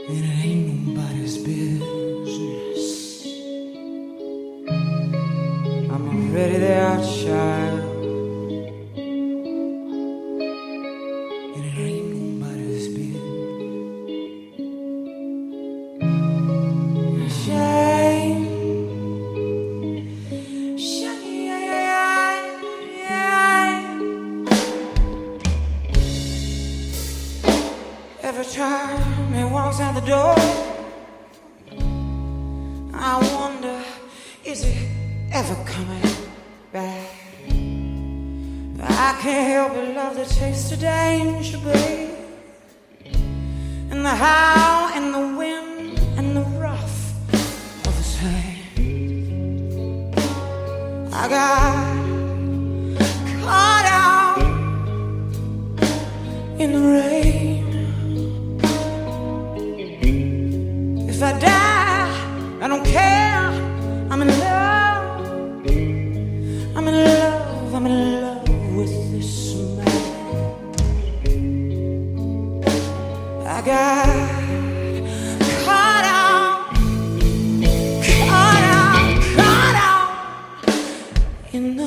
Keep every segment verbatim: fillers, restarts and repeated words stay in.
and it ain't nobody's business. I'm already there, child, and it ain't nobody's business. Shame, shame. Every time he walks out the door, I wonder, is he ever coming back? I can't help but love the taste of danger, babe, and the howl and the wind and the rough of his hand. I got caught out in the rain. If I die, I don't care. I'm in love. I'm in love. I'm in love with this man. I got caught out, caught out, caught out in the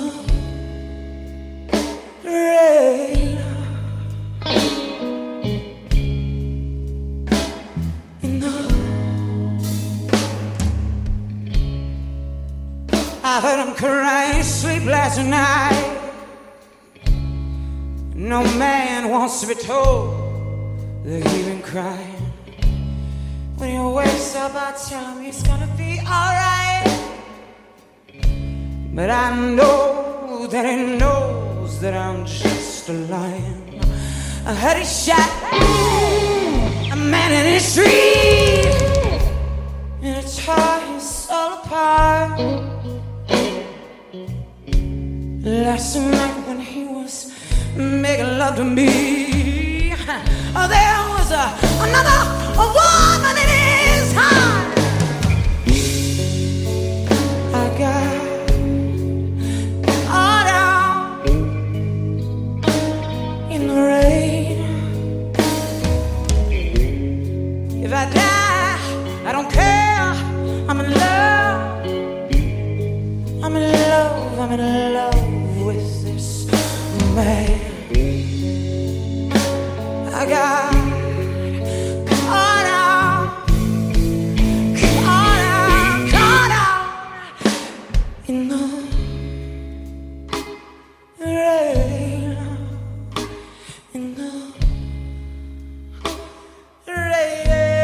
rain. I heard him crying sleep last night. No man wants to be told that he's been crying. When he wakes up, I tell him he's gonna be alright. But I know that he knows that I'm just a lion. I heard he shot a man in the street, and it tore his soul apart. Last night when he was making love to me, oh, there was a, another a woman in his heart. I got caught out in the rain. If I die, I don't care. I'm in love. I'm in love. I'm in love with this man. I got caught out, caught out, caught out in the rain, in the rain.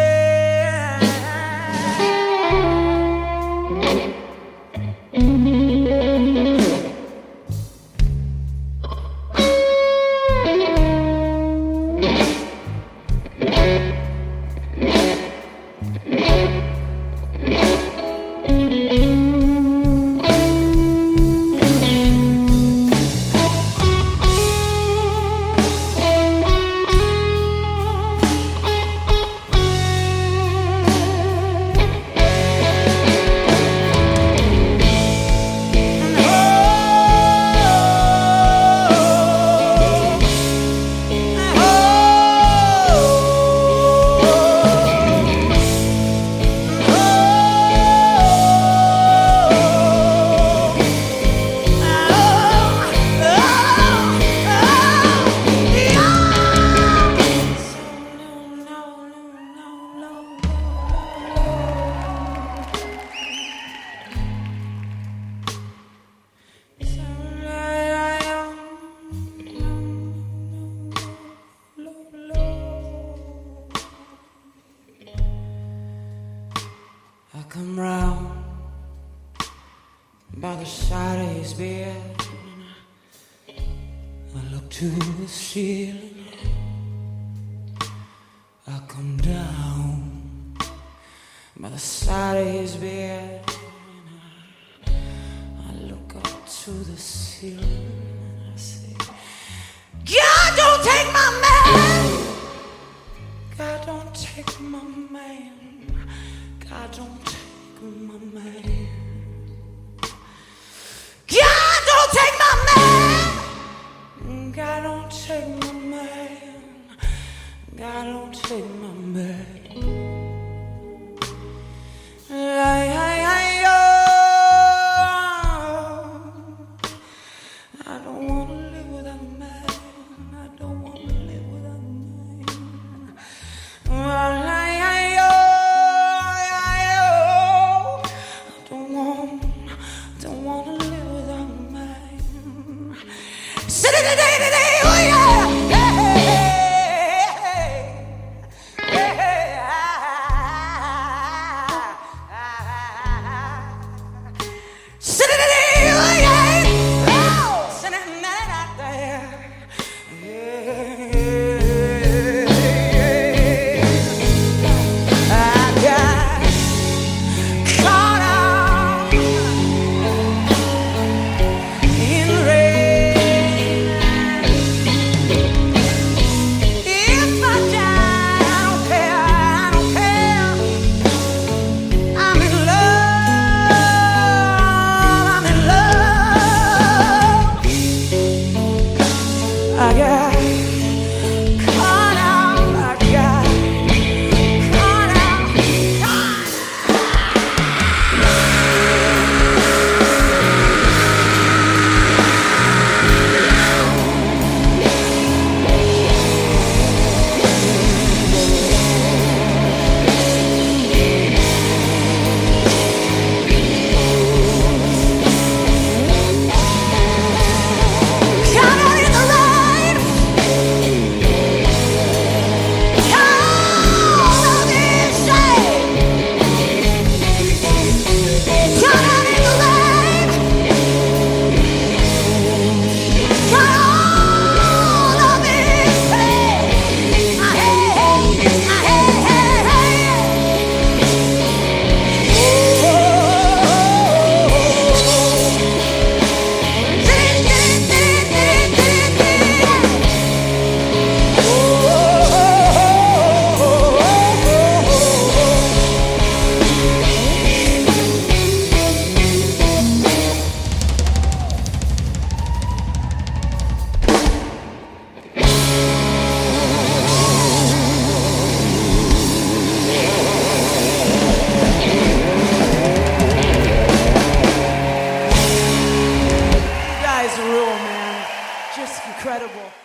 I come round by the side of his bed. I look to the ceiling. I come down by the side of his bed. I look up to the ceiling and I say, God, don't take my man. God, don't take my man. God, don't take my man. God, don't take my man. God, don't take my man. God, don't take my man. man. Just incredible.